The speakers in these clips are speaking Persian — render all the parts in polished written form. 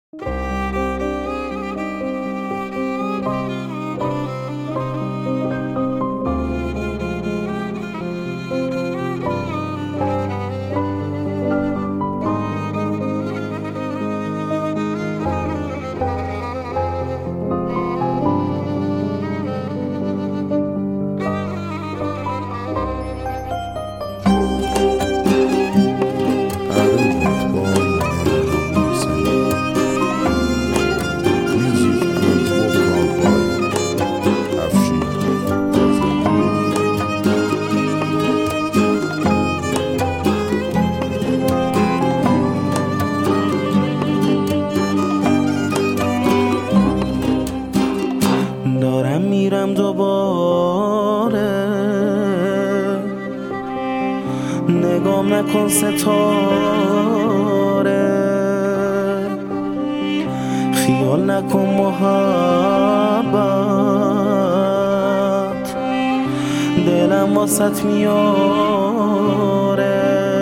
دارم میرم دوباره، نگام نکن ستاره، خیال نکن محبت، دلم واسط میاره.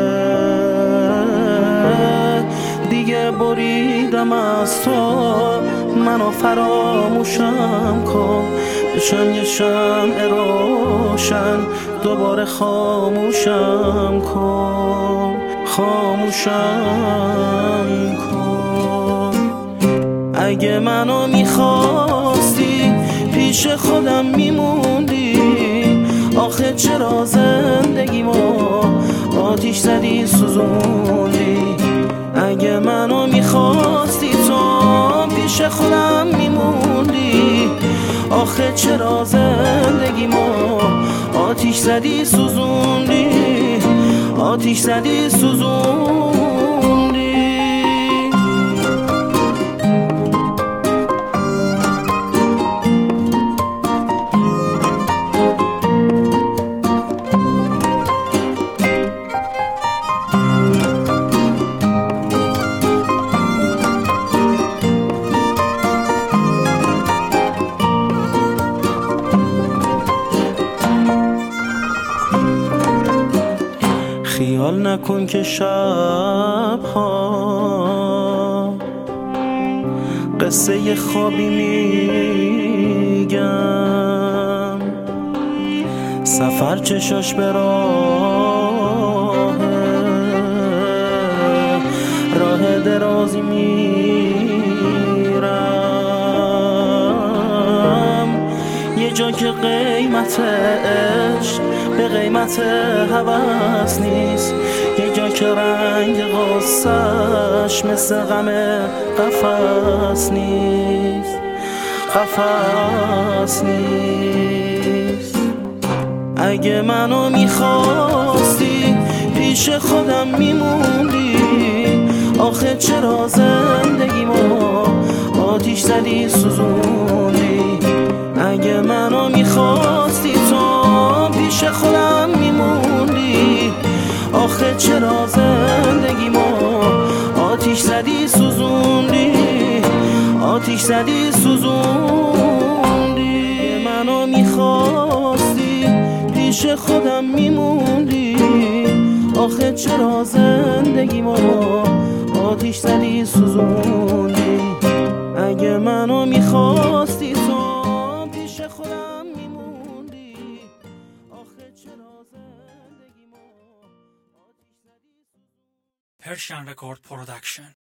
دیگه بریدم از تو، منو فراموشم کن، بشم یه شمع روشن، دوباره خاموشم کن، خاموشم کن. اگه منو میخواستی پیش خودم میموندی، آخه چرا زندگیمو آتیش زدی سوزوندی؟ اگه منو میخواستی تو پیش خودم میموندی، آخه چرا زندگیمو آتیش زدی سوزوندی، آتیش زدی سوزوندی. خیال نکن که شبها قصه ی خوابی میگم، سفر چشاش به راه درازی میرم، یه جا که قیمتش به قیمت هوس نیست، یه جا که رنگ غصه‌اش مثل غم قفس نیست، قفس نیست. اگه منو میخواستی پیش خودم میموندی، آخه چرا زندگیمو آتیش زدی سوزوندی؟ اگه منو میخواستی تو پیش خودم میموندی، آخه چرا زندگیمو آتیش زدی سوزوندی، آتیش زدی سوزوندی؟ منو میخواستی پیش خودم میموندی، آخه چرا زندگیمو آتیش زدی سوزوندی؟ اگه منو میخواستی تو پیش خودم میموندی، آخه چرا زندگیمو آتیش زدی سوزوندی؟ Persian Record Production